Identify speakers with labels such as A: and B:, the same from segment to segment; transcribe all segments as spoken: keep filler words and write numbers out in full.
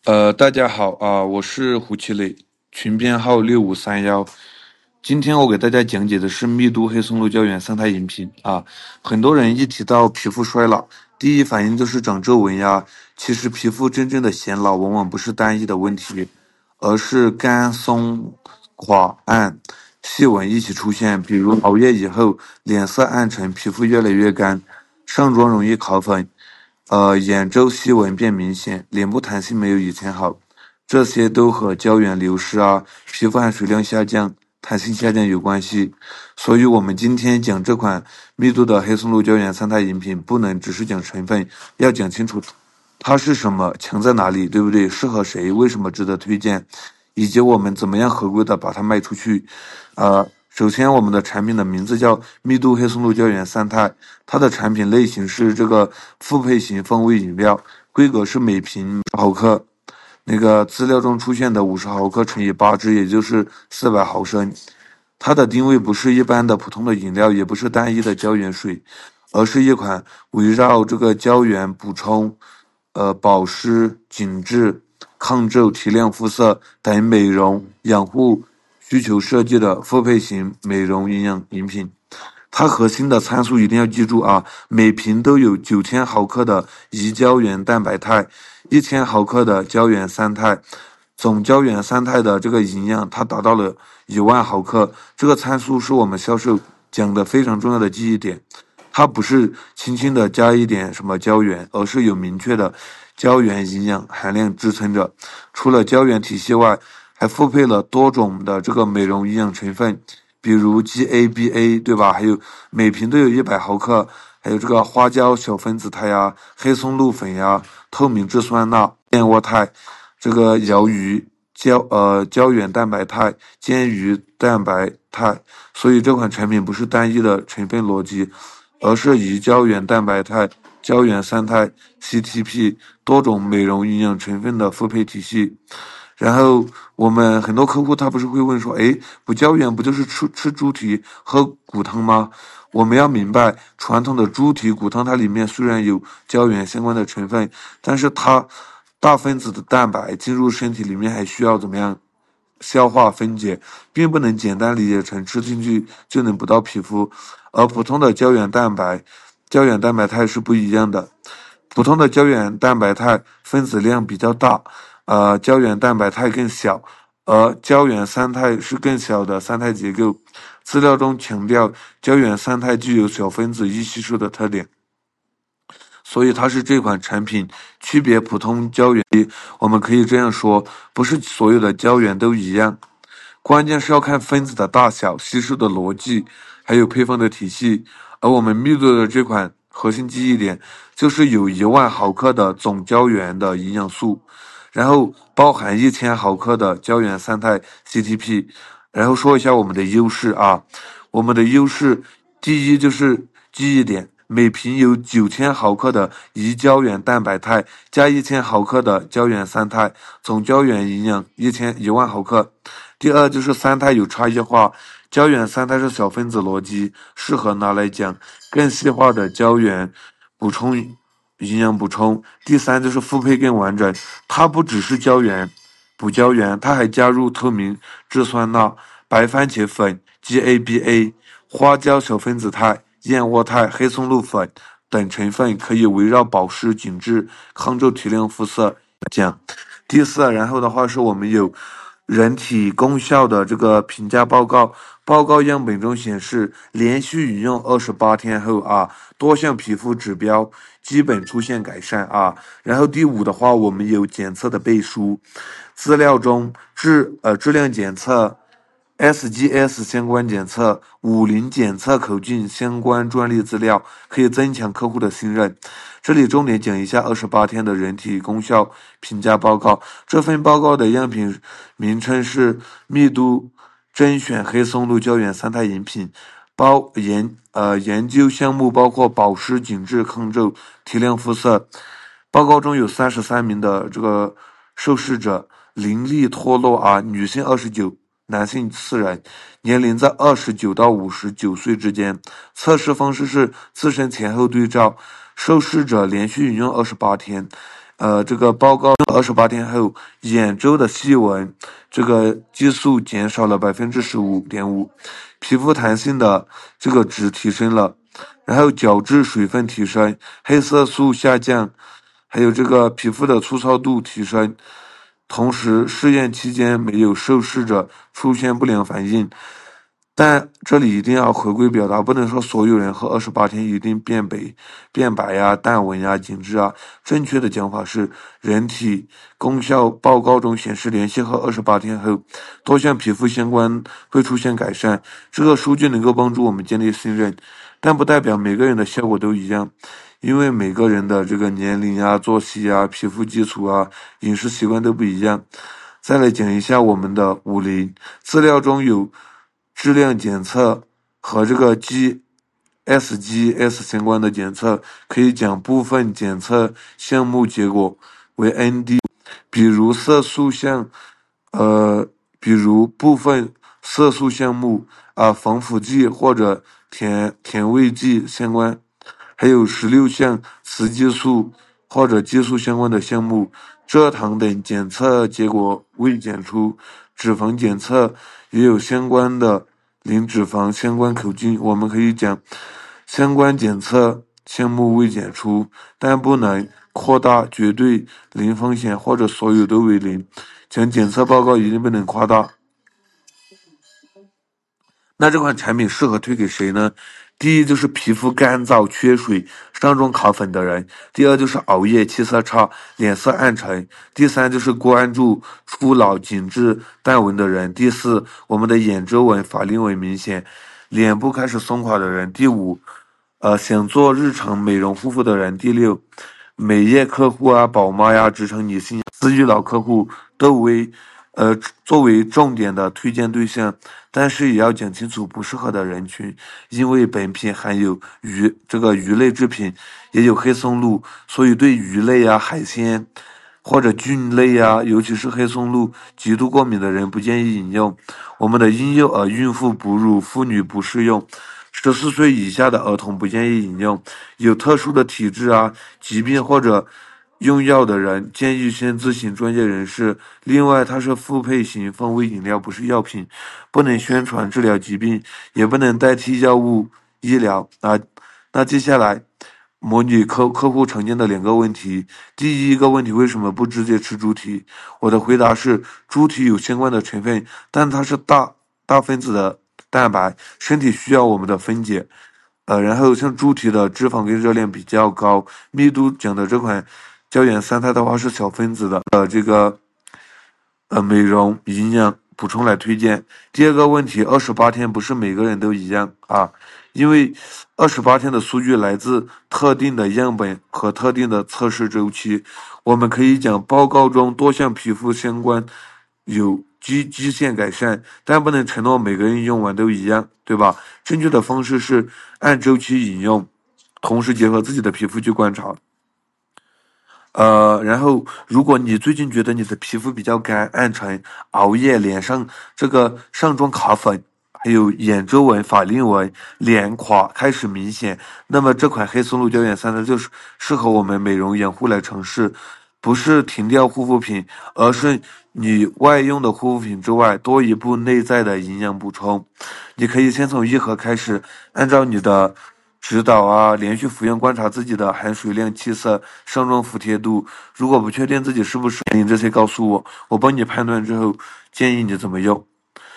A: 呃，大家好啊，我是胡奇磊，群编号六五三幺。今天我给大家讲解的是密度黑松露胶原三肽饮品啊。很多人一提到皮肤衰老，第一反应就是长皱纹呀。其实皮肤真正的显老往往不是单一的问题，而是干松垮暗细纹一起出现。比如熬夜以后脸色暗沉，皮肤越来越干，上妆容易烤粉，呃，眼周细纹变明显，脸部弹性没有以前好，这些都和胶原流失啊、皮肤含水量下降、弹性下降有关系。所以，我们今天讲这款密度的黑松露胶原三肽饮品，不能只是讲成分，要讲清楚它是什么，强在哪里，对不对？适合谁？为什么值得推荐？以及我们怎么样合规的把它卖出去？呃，首先，我们的产品的名字叫密度黑松露胶原三肽，它的产品类型是这个复配型风味饮料，规格是每瓶毫克。那个资料中出现的五十毫克乘以八支，也就是四百毫升。它的定位不是一般的普通的饮料，也不是单一的胶原水，而是一款围绕这个胶原补充、呃保湿、紧致、抗皱、提亮肤色等美容养护需求设计的复配型美容营养饮品。它核心的参数一定要记住啊，每瓶都有九千毫克的胰胶原蛋白肽，一千毫克的胶原三肽，总胶原三肽的这个营养它达到了一万毫克。这个参数是我们销售讲的非常重要的记忆点，它不是轻轻的加一点什么胶原，而是有明确的胶原营养含量支撑着。除了胶原体系外，还复配了多种的这个美容营养成分，比如 G A B A， 对吧？还有每瓶都有一百毫克，还有这个花椒小分子肽呀、黑松露粉呀、透明质酸钠、燕窝肽、这个鳐鱼胶呃胶原蛋白肽、煎鱼蛋白肽。所以这款产品不是单一的成分逻辑，而是以胶原蛋白肽、胶原三肽、C T P 多种美容营养成分的复配体系。然后我们很多客户他不是会问说，诶，补胶原不就是吃吃猪蹄喝骨汤吗？我们要明白，传统的猪蹄骨汤它里面虽然有胶原相关的成分，但是它大分子的蛋白进入身体里面还需要怎么样消化分解，并不能简单理解成吃进去就能补到皮肤。而普通的胶原蛋白、胶原蛋白肽是不一样的，普通的胶原蛋白肽分子量比较大，呃，胶原蛋白肽更小，而胶原三肽是更小的三肽结构。资料中强调，胶原三肽具有小分子易吸收的特点，所以它是这款产品区别普通胶原。我们可以这样说，不是所有的胶原都一样，关键是要看分子的大小、吸收的逻辑，还有配方的体系。而我们密度的这款核心记忆点就是有一万毫克的总胶原的营养素，然后包含一千毫克的胶原三肽 C T P。然后说一下我们的优势啊，我们的优势第一就是记忆点，每瓶有九千毫克的胰胶原蛋白肽加一千毫克的胶原三肽，总胶原营养一千一万毫克。第二就是三肽有差异化，胶原三肽是小分子逻辑，适合拿来讲更细化的胶原补充营养补充。第三就是复配更完整，它不只是胶原补胶原，它还加入透明质酸钠、白番茄粉、G A B A、花椒小分子肽、燕窝肽、黑松露粉等成分，可以围绕保湿、紧致、抗皱、提亮肤色讲。第四，然后的话是我们有人体功效的这个评价报告，报告样本中显示，连续饮用二十八天后啊，多项皮肤指标基本出现改善啊。然后第五的话，我们有检测的背书，资料中质呃质量检测、S G S 相关检测、五零检测口径相关专利资料，可以增强客户的信任。这里重点讲一下二十八天的人体功效评价报告。这份报告的样品名称是密度甄选黑松露胶原三肽饮品，包研呃研究项目包括保湿、紧致、抗皱、提亮肤色。报告中有三十三名的这个受试者，淋漓脱落啊，女性二十九。男性四人，年龄在二十九到五十九岁之间。测试方式是自身前后对照，受试者连续饮用二十八天， 呃，这个报告二十八天后，眼周的细纹这个激素减少了百分之十五点五，皮肤弹性的这个值提升了，然后角质水分提升，黑色素下降，还有这个皮肤的粗糙度提升。同时，试验期间没有受试者出现不良反应。但这里一定要回归表达，不能说所有人喝二十八天一定变白、变白呀、淡纹呀、紧致啊。正确的讲法是，人体功效报告中显示，连续喝二十八天后，多项皮肤相关会出现改善。这个数据能够帮助我们建立信任，但不代表每个人的效果都一样，因为每个人的这个年龄啊、作息啊、皮肤基础啊、饮食习惯都不一样。再来讲一下我们的五零资料中有质量检测和这个 G S G S 相关的检测，可以讲部分检测项目结果为 N D， 比如色素项，呃，比如部分色素项目啊、防腐剂或者甜甜味剂相关，还有十六项雌激素或者激素相关的项目，蔗糖等检测结果未检出，脂肪检测也有相关的零脂肪相关口径。我们可以讲相关检测项目未检出，但不能扩大绝对零风险或者所有都为零，讲检测报告一定不能夸大。那这款产品适合推给谁呢？第一就是皮肤干燥、缺水、上妆卡粉的人；第二就是熬夜、气色差、脸色暗沉；第三就是关注初老、紧致、淡纹的人；第四，我们的眼周纹、法令纹明显、脸部开始松垮的人；第五，呃，想做日常美容护肤的人；第六，美业客户啊、宝妈呀、职场女性、私域老客户都为呃作为重点的推荐对象。但是也要讲清楚不适合的人群，因为本品含有鱼这个鱼类制品，也有黑松露，所以对鱼类啊、海鲜或者菌类啊，尤其是黑松露极度过敏的人不建议饮用。我们的婴幼儿、孕妇、哺乳妇女不适用，十四岁以下的儿童不建议饮用，有特殊的体质啊、疾病或者用药的人建议先咨询专业人士。另外，它是复配型风味饮料，不是药品，不能宣传治疗疾病，也不能代替药物医疗啊。那接下来模拟客客户常见的两个问题。第一个问题，为什么不直接吃猪蹄？我的回答是，猪蹄有相关的成分，但它是大大分子的蛋白，身体需要我们的分解。呃，然后像猪蹄的脂肪跟热量比较高，密度讲的这款胶原三肽的话是小分子的，呃，这个呃美容营养补充来推荐。第二个问题，二十八天不是每个人都一样啊，因为二十八天的数据来自特定的样本和特定的测试周期。我们可以讲报告中多项皮肤相关有基基线改善，但不能承诺每个人用完都一样，对吧？正确的方式是按周期饮用，同时结合自己的皮肤去观察。呃，然后如果你最近觉得你的皮肤比较干、暗沉、熬夜、脸上这个上妆卡粉，还有眼周纹、法令纹、脸垮开始明显，那么这款黑松露胶原三钛就是适合我们美容养护来尝试。不是停掉护肤品，而是你外用的护肤品之外，多一步内在的营养补充。你可以先从一盒开始，按照你的指导啊，连续服用，观察自己的含水量、气色、上妆服帖度。如果不确定自己是不是，你这些告诉我，我帮你判断之后，建议你怎么用。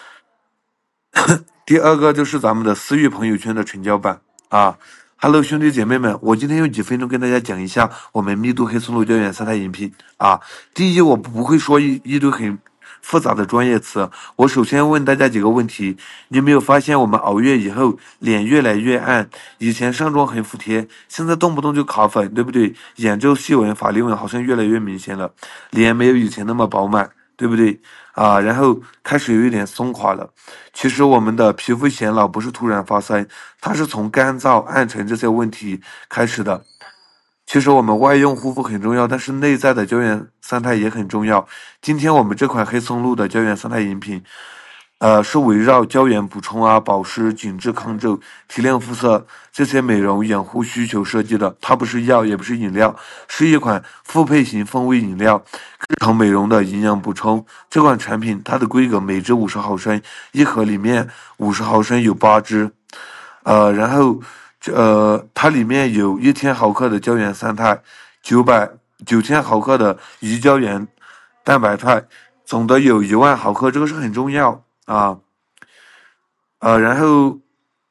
A: 第二个就是咱们的私域朋友圈的成交版啊。Hello，兄弟姐妹们，我今天用几分钟跟大家讲一下我们密度黑松露胶原三肽饮品啊。第一，我不会说一一堆很复杂的专业词，我首先问大家几个问题：你有没有发现我们熬夜以后脸越来越暗？以前上妆很服帖，现在动不动就卡粉，对不对？眼周细纹、法令纹好像越来越明显了，脸没有以前那么饱满，对不对？啊，然后开始有一点松垮了。其实我们的皮肤显老不是突然发生，它是从干燥、暗沉这些问题开始的。其实我们外用护肤很重要，但是内在的胶原三肽也很重要。今天我们这款黑松露的胶原三肽饮品， 呃，是围绕胶原补充啊、保湿、紧致抗皱、提亮肤色这些美容养护需求设计的。它不是药，也不是饮料，是一款复配型风味饮料，日常美容的营养补充。这款产品它的规格每支五十毫升，一盒里面五十毫升有八支。呃，然后呃，它里面有一千毫克的胶原三肽，九百九千毫克的鱼胶原蛋白肽，总的有一万毫克，这个是很重要啊。呃，然后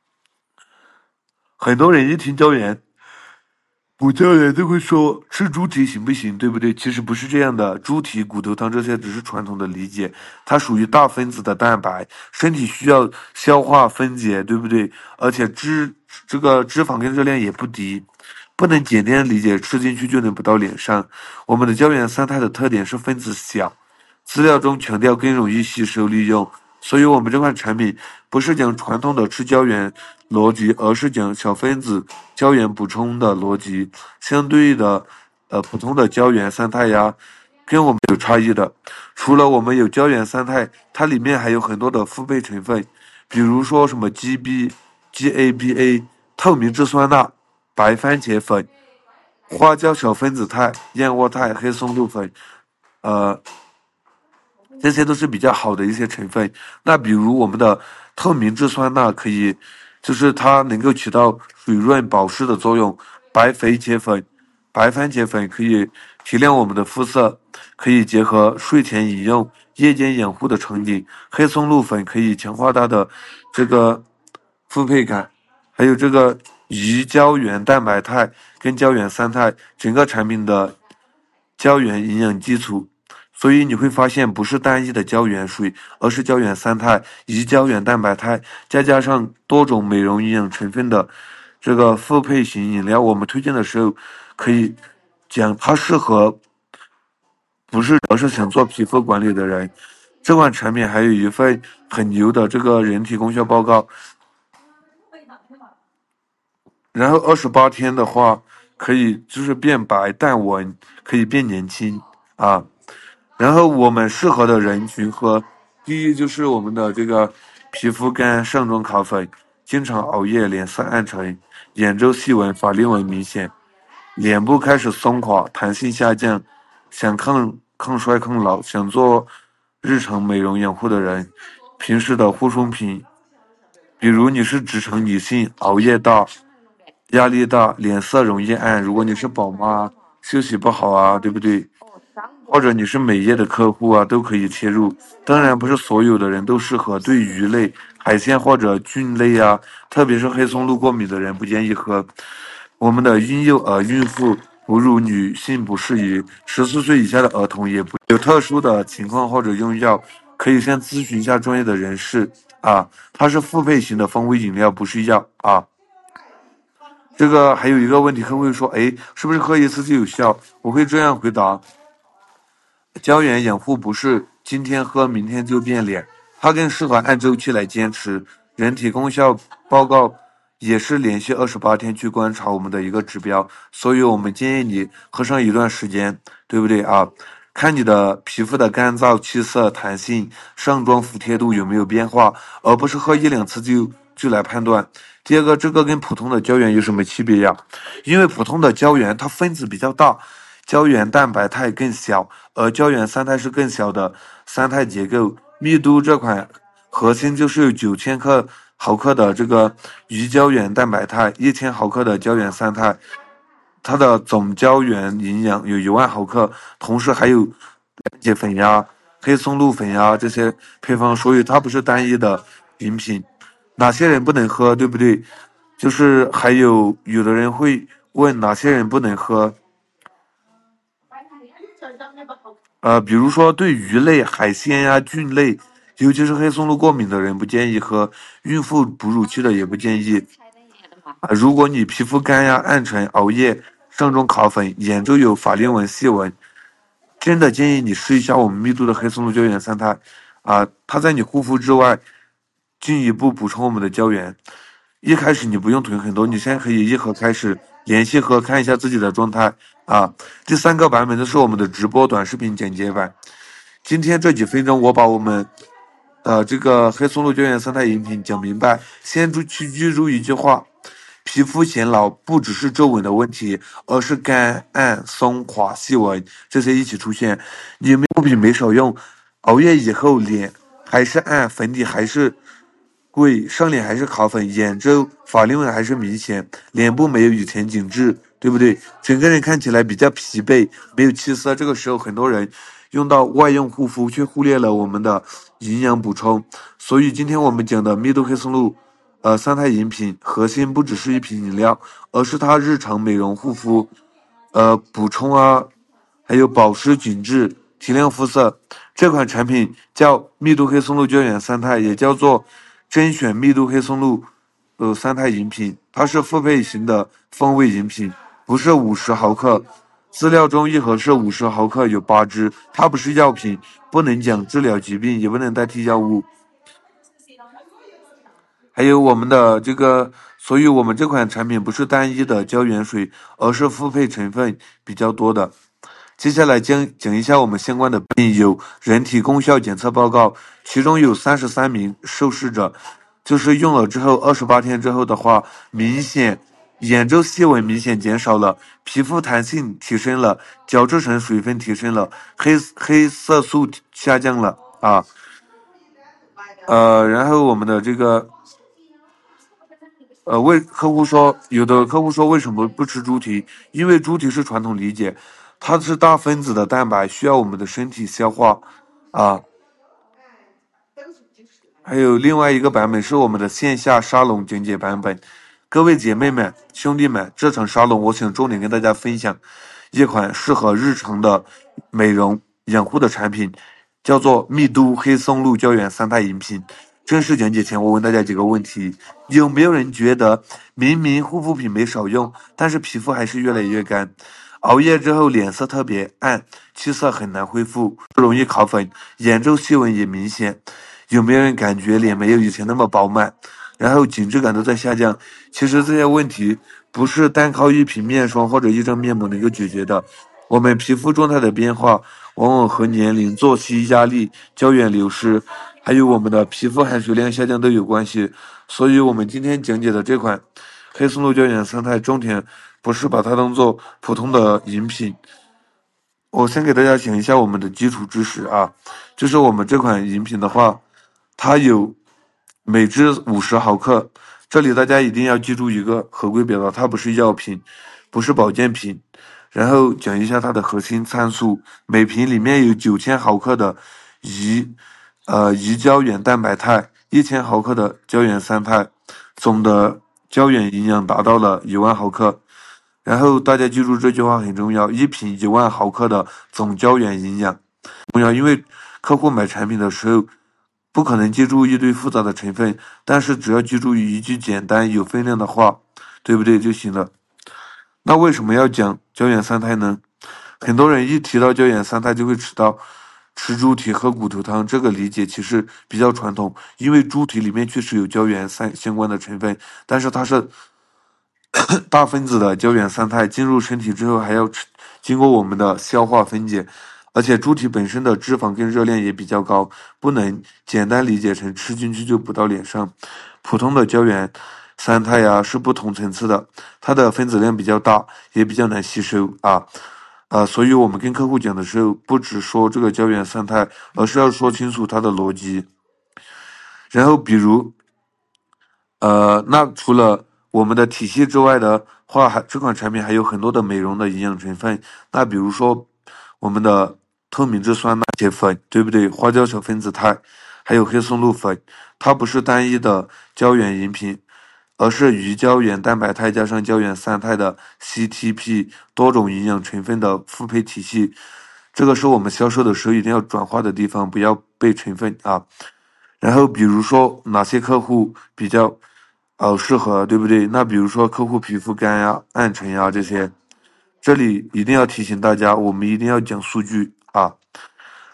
A: 很多人一听胶原补胶原就会说吃猪蹄行不行，对不对？其实不是这样的，猪蹄、骨头汤这些只是传统的理解，它属于大分子的蛋白，身体需要消化分解，对不对？而且脂这个脂肪跟热量也不低，不能简单理解吃进去就能补到脸上。我们的胶原三肽的特点是分子小，资料中强调更容易吸收利用，所以我们这款产品不是讲传统的吃胶原逻辑，而是讲小分子胶原补充的逻辑。相对的，呃，普通的胶原三肽呀，跟我们有差异的。除了我们有胶原三肽，它里面还有很多的复配成分，比如说什么 G B、G A B A、透明质酸钠、白番茄粉、花椒小分子肽、燕窝肽、黑松露粉，呃。这些都是比较好的一些成分。那比如我们的透明质酸钠可以，就是它能够起到水润保湿的作用。白肥茄粉、白番茄粉可以提亮我们的肤色，可以结合睡前饮用、夜间养护的场景。黑松露粉可以强化它的这个复配感，还有这个鱼胶原蛋白肽跟胶原三肽，整个产品的胶原营养基础。所以你会发现，不是单一的胶原水，而是胶原三肽、鱼胶原蛋白肽，再加上多种美容营养成分的这个复配型饮料。我们推荐的时候，可以讲它适合不是而是想做皮肤管理的人。这款产品还有一份很牛的这个人体功效报告，然后二十八天的话，可以就是变白淡纹，可以变年轻啊。然后我们适合的人群和第一就是我们的这个皮肤干、上妆卡粉，经常熬夜、脸色暗沉、眼周细纹、法令纹明显、脸部开始松垮、弹性下降，想抗抗衰抗老，想做日常美容养护的人，平时的护肤品，比如你是职场女性，熬夜大、压力大、脸色容易暗，如果你是宝妈，休息不好啊，对不对？或者你是美业的客户啊，都可以切入。当然，不是所有的人都适合，对鱼类、海鲜或者菌类啊，特别是黑松露过敏的人不建议喝。我们的婴幼儿、孕妇、哺乳女性不适宜，十四岁以下的儿童也不有特殊的情况或者用药，可以先咨询一下专业的人士啊。它是复配型的风味饮料，不是药啊。这个还有一个问题，客户会说，哎，是不是喝一次就有效？我会这样回答。胶原养护不是今天喝明天就变脸，它更适合按周期来坚持。人体功效报告也是连续二十八天去观察我们的一个指标，所以我们建议你喝上一段时间，对不对啊？看你的皮肤的干燥、气色、弹性、上妆服帖度有没有变化，而不是喝一两次就就来判断。第二个，这个跟普通的胶原有什么区别呀？因为普通的胶原它分子比较大，胶原蛋白肽更小，而胶原三肽是更小的三肽结构。密度这款核心就是有九千克毫克的这个鱼胶原蛋白肽，一千毫克的胶原三肽，它的总胶原营养有一万毫克，同时还有番茄粉呀、黑松露粉呀这些配方，所以它不是单一的饮品。哪些人不能喝，对不对？就是还有有的人会问哪些人不能喝，呃，比如说对鱼类、海鲜呀、菌类，尤其是黑松露过敏的人不建议喝，孕妇、哺乳期的也不建议。啊，如果你皮肤干呀、暗沉、熬夜、上妆卡粉、眼周有法令纹、细纹，真的建议你试一下我们密度的黑松露胶原三肽。啊，它在你护肤之外，进一步补充我们的胶原。一开始你不用囤很多，你现在可以一盒开始连续喝，看一下自己的状态啊。第三个版本就是我们的直播短视频剪辑版。今天这几分钟，我把我们的这个黑松露胶原三肽饮品讲明白，先注去记住一句话：皮肤显老不只是皱纹的问题，而是干暗、松垮、细纹这些一起出现。你有没有护肤品没少用，熬夜以后脸还是暗，粉底还是贵，上脸还是卡粉，眼周法令纹还是明显，脸部没有以前紧致，对不对？整个人看起来比较疲惫，没有气色。这个时候，很多人用到外用护肤，却忽略了我们的营养补充。所以，今天我们讲的蜜豆黑松露，呃，三肽饮品核心不只是一瓶饮料，而是它日常美容护肤，呃，补充啊，还有保湿紧致、提亮肤色。这款产品叫蜜度黑松露胶原三肽，也叫做甄选蜜度黑松露呃三肽饮品，它是复配型的风味饮品，不是五十毫克。资料中一盒是五十毫克，有八支。它不是药品，不能讲治疗疾病，也不能代替药物。还有我们的这个，所以我们这款产品不是单一的胶原水，而是复配成分比较多的。接下来讲讲一下我们相关的病，有人体功效检测报告，其中有三十三名受试者，就是用了之后二十八天之后的话，明显眼周细纹明显减少了，皮肤弹性提升了，角质层水分提升了，黑黑色素下降了啊，呃，然后我们的这个。呃，为客户说，有的客户说为什么不吃猪蹄？因为猪蹄是传统理解，它是大分子的蛋白，需要我们的身体消化啊。还有另外一个版本是我们的线下沙龙讲解版本。各位姐妹们、兄弟们，这场沙龙我想重点跟大家分享一款适合日常的美容养护的产品，叫做蜜都黑松露胶原三肽饮品。正式讲解前，我问大家几个问题：有没有人觉得明明护肤品没少用，但是皮肤还是越来越干？熬夜之后脸色特别暗，气色很难恢复，容易卡粉，眼周细纹也明显。有没有人感觉脸没有以前那么饱满，然后紧致感都在下降？其实这些问题不是单靠一瓶面霜或者一张面膜能够解决的。我们皮肤状态的变化往往和年龄、作息、压力、胶原流失，还有我们的皮肤含水量下降都有关系。所以我们今天讲解的这款黑松露胶原三肽，重点不是把它当做普通的饮品。我先给大家讲一下我们的基础知识啊，就是我们这款饮品的话，它有每支五十毫克，这里大家一定要记住一个合规表达，它不是药品，不是保健品。然后讲一下它的核心参数，每瓶里面有九千毫克的胰呃胰胶原蛋白肽，一千毫克的胶原三肽，总的胶原营养达到了一万毫克。然后大家记住这句话很重要，一瓶一万毫克的总胶原营养重要，因为客户买产品的时候不可能记住一堆复杂的成分，但是只要记住一句简单有分量的话，对不对就行了。那为什么要讲胶原三肽呢？很多人一提到胶原三肽就会吃到吃猪蹄喝骨头汤，这个理解其实比较传统，因为猪蹄里面确实有胶原三相关的成分，但是它是大分子的胶原三肽进入身体之后还要吃经过我们的消化分解，而且猪蹄本身的脂肪跟热量也比较高，不能简单理解成吃进去就补到脸上。普通的胶原三肽呀、啊、是不同层次的，它的分子量比较大，也比较难吸收啊。呃，所以我们跟客户讲的时候，不只说这个胶原三肽，而是要说清楚它的逻辑。然后比如呃，那除了我们的体系之外的话，还这款产品还有很多的美容的营养成分。那比如说我们的透明质酸钠铁粉，对不对？花椒小分子肽，还有黑松露粉，它不是单一的胶原饮品，而是鱼胶原蛋白肽加上胶原三肽的 C T P 多种营养成分的复配体系。这个是我们销售的时候一定要转化的地方，不要背成分啊。然后比如说哪些客户比较呃适合，对不对？那比如说客户皮肤干呀、暗沉呀这些，这里一定要提醒大家，我们一定要讲数据啊。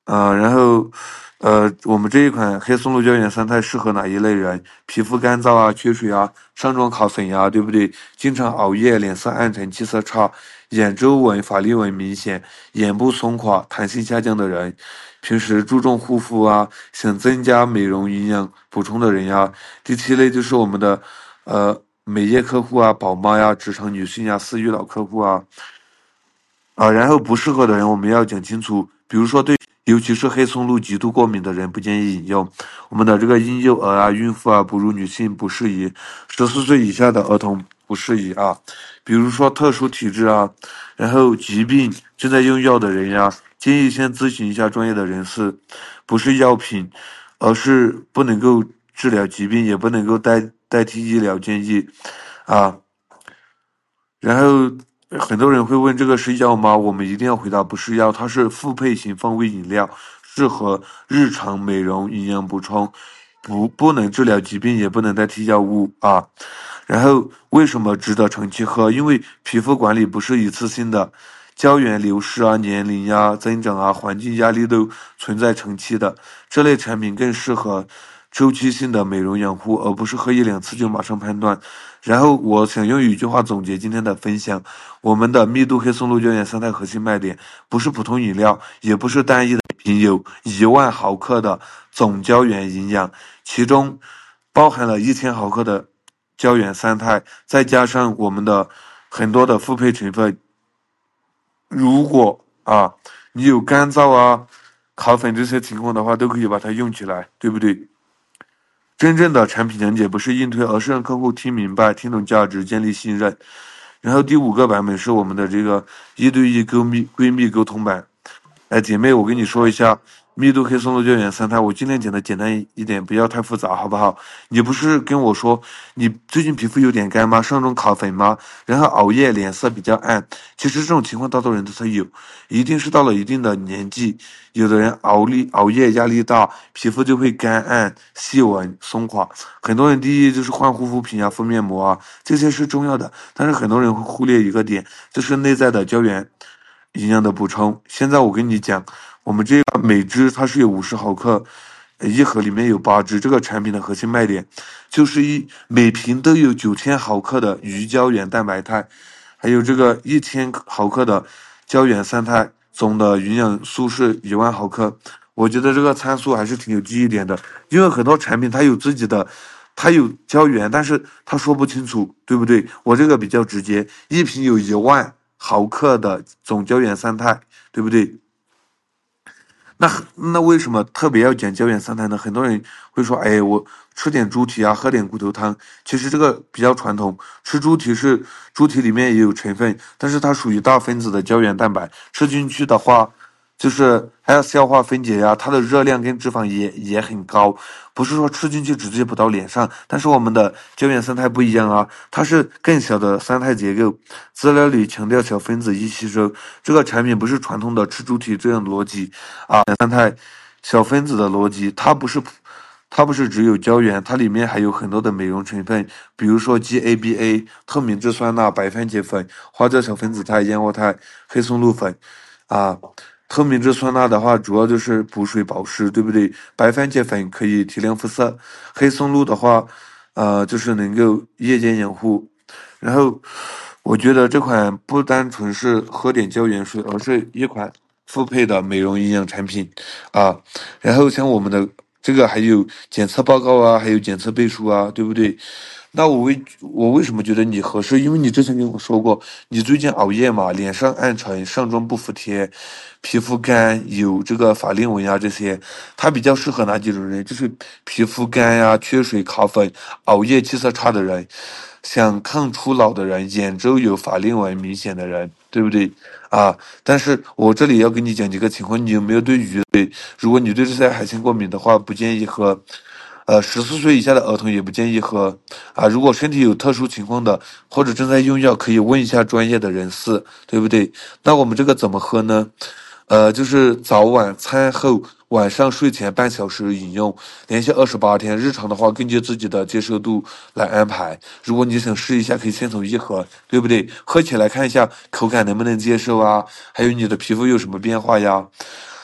A: 呃，然后，呃，我们这一款黑松露胶原三肽适合哪一类人？皮肤干燥啊、缺水啊、上妆卡粉呀、对不对？经常熬夜、脸色暗沉、气色差、眼周纹、法令纹明显、眼部松垮、弹性下降的人，平时注重护肤啊，想增加美容营养补充的人呀。第七类就是我们的，呃，美业客户啊、宝妈呀、职场女性呀、私域老客户啊。啊，然后不适合的人我们要讲清楚，比如说对，尤其是黑松露极度过敏的人不建议饮用。我们的这个婴幼儿啊、孕妇啊、哺乳女性不适宜，十四岁以下的儿童不适宜啊。比如说特殊体质啊，然后疾病正在用药的人呀，建议先咨询一下专业的人士，不是药品，而是不能够治疗疾病，也不能够代代替医疗建议啊。然后很多人会问这个是药吗？我们一定要回答不是药，它是复配型风味饮料，适合日常美容营养补充，不不能治疗疾病，也不能代替药物啊。然后为什么值得长期喝？因为皮肤管理不是一次性的，胶原流失啊、年龄呀、增长啊、环境压力都存在长期的，这类产品更适合周期性的美容养护，而不是喝一两次就马上判断。然后我想用一句话总结今天的分享：我们的密度黑松露胶原三肽核心卖点，不是普通饮料，也不是单一的瓶，有一万毫克的总胶原营养，其中包含了一千毫克的胶原三肽，再加上我们的很多的复配成分。如果啊你有干燥啊、卡粉这些情况的话，都可以把它用起来，对不对？真正的产品讲解不是硬推，而是让客户听明白、听懂价值、建立信任。然后第五个版本是我们的这个一对一闺蜜闺蜜沟通版。哎，姐妹，我跟你说一下，密度黑松露胶原三肽，我尽量讲的简单一点，不要太复杂，好不好？你不是跟我说你最近皮肤有点干吗？上妆卡粉吗？然后熬夜，脸色比较暗。其实这种情况大多人都是有，一定是到了一定的年纪，有的人熬力熬夜压力大，皮肤就会干暗、细纹、松垮。很多人第一就是换护肤品啊、敷面膜啊，这些是重要的，但是很多人会忽略一个点，就是内在的胶原营养的补充。现在我跟你讲，我们这个每支它是有五十毫克，呃一盒里面有八支。这个产品的核心卖点就是一每瓶都有九千毫克的鱼胶原蛋白肽，还有这个一千毫克的胶原三肽，总的营养素是一万毫克。我觉得这个参数还是挺有记忆点的，因为很多产品它有自己的。它有胶原，但是它说不清楚，对不对？我这个比较直接，一瓶有一万毫克的总胶原三肽，对不对？那那为什么特别要讲胶原三肽呢？很多人会说，哎，我吃点猪蹄啊，喝点骨头汤。其实这个比较传统，吃猪蹄是猪蹄里面也有成分，但是它属于大分子的胶原蛋白，吃进去的话，就是还要消化分解呀，它的热量跟脂肪也也很高，不是说吃进去直接补到脸上。但是我们的胶原三肽不一样啊，它是更小的三肽结构，资料里强调小分子易吸收。这个产品不是传统的吃猪蹄这样的逻辑啊，三肽小分子的逻辑，它不是。它不是只有胶原，它里面还有很多的美容成分，比如说 G A B A、透明质酸钠、白番茄粉、花椒小分子肽、燕窝肽、黑松露粉，啊，透明质酸钠的话，主要就是补水保湿，对不对？白番茄粉可以提亮肤色，黑松露的话，呃，就是能够夜间养护。然后，我觉得这款不单纯是喝点胶原水，而是一款复配的美容营养产品啊。然后像我们的这个还有检测报告啊，还有检测背书啊，对不对？那我为我为什么觉得你合适？因为你之前跟我说过，你最近熬夜嘛，脸上暗沉，上妆不服帖，皮肤干，有这个法令纹呀这些，它比较适合哪几种人？就是皮肤干呀、缺水、卡粉、熬夜、气色差的人，想抗初老的人，眼周有法令纹明显的人，对不对？啊，但是我这里要跟你讲几个情况，你有没有对鱼？如果你对这些海鲜过敏的话，不建议喝。呃，十四岁以下的儿童也不建议喝啊。如果身体有特殊情况的，或者正在用药，可以问一下专业的人士，对不对？那我们这个怎么喝呢？呃，就是早晚餐后，晚上睡前半小时饮用，连续二十八天。日常的话，根据自己的接受度来安排。如果你想试一下，可以先从一盒，对不对？喝起来看一下口感能不能接受啊，还有你的皮肤有什么变化呀？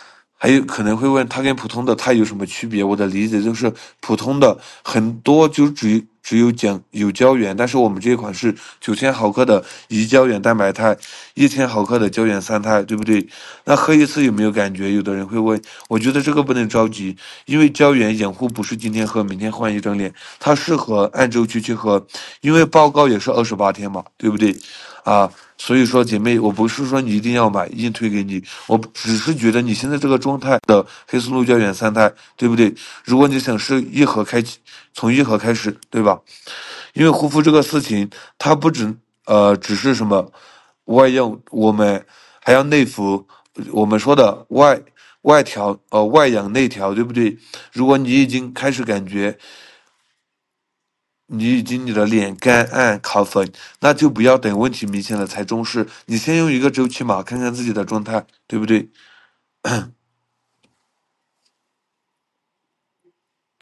A: 还有可能会问它跟普通的钛有什么区别？我的理解就是普通的很多就只只有讲有胶原，但是我们这一款是九千毫克的胰胶原蛋白肽，一千毫克的胶原三肽，对不对？那喝一次有没有感觉？有的人会问，我觉得这个不能着急，因为胶原养护不是今天喝明天换一张脸，它适合按周期去喝，因为报告也是二十八天嘛，对不对？啊，所以说姐妹，我不是说你一定要买，硬推给你，我只是觉得你现在这个状态的黑松露胶原三肽，对不对？如果你想是一盒开启，从一盒开始，对吧？因为护肤这个事情，它不止呃只是什么外用，我们还要内服。我们说的外外调，呃外养内调，对不对？如果你已经开始感觉你已经你的脸干暗卡粉，那就不要等问题明显了才重视，你先用一个周期嘛，看看自己的状态，对不对？